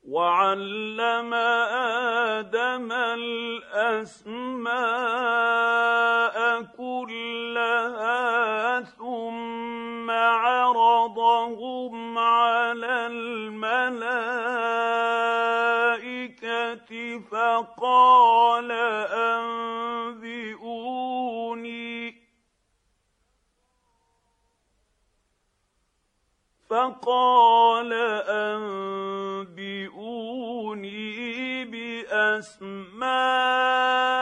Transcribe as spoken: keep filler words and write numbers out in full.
وعلم آدم الأسماء كلها ثم عرضهم على الملائكة فقال أنبئوني فقال أنبئوني، بأسماء